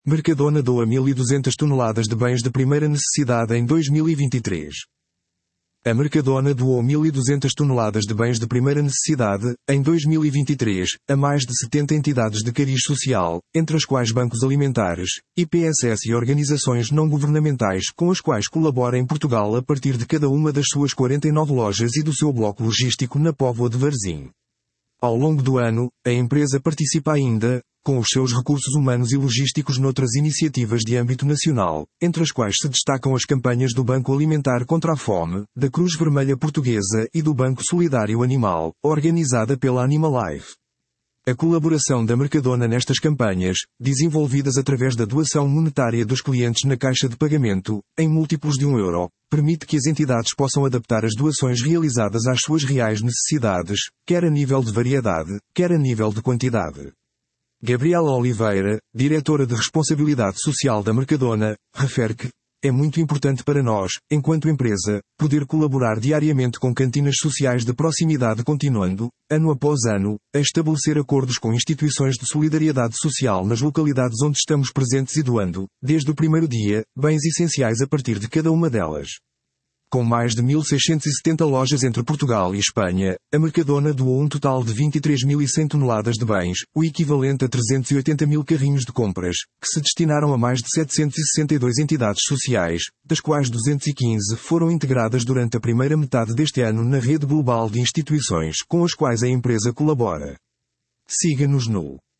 Mercadona doa 1.200 toneladas de bens de primeira necessidade em 2023. A Mercadona doou 1.200 toneladas de bens de primeira necessidade, em 2023, a mais de 70 entidades de cariz social, entre as quais bancos alimentares, IPSS e organizações não governamentais com as quais colabora em Portugal a partir de cada uma das suas 49 lojas e do seu bloco logístico na Póvoa de Varzim. Ao longo do ano, a empresa participa ainda, com os seus recursos humanos e logísticos noutras iniciativas de âmbito nacional, entre as quais se destacam as campanhas do Banco Alimentar contra a Fome, da Cruz Vermelha Portuguesa e do Banco Solidário Animal, organizada pela Animalife. A colaboração da Mercadona nestas campanhas, desenvolvidas através da doação monetária dos clientes na caixa de pagamento, em múltiplos de €1, permite que as entidades possam adaptar as doações realizadas às suas reais necessidades, quer a nível de variedade, quer a nível de quantidade. Gabriela Oliveira, diretora de Responsabilidade Social da Mercadona, refere que é muito importante para nós, enquanto empresa, poder colaborar diariamente com cantinas sociais de proximidade continuando, ano após ano, a estabelecer acordos com instituições de solidariedade social nas localidades onde estamos presentes e doando, desde o primeiro dia, bens essenciais a partir de cada uma delas. Com mais de 1.670 lojas entre Portugal e Espanha, a Mercadona doou um total de 23.100 toneladas de bens, o equivalente a 380 mil carrinhos de compras, que se destinaram a mais de 762 entidades sociais, das quais 215 foram integradas durante a primeira metade deste ano na rede global de instituições com as quais a empresa colabora. Siga-nos no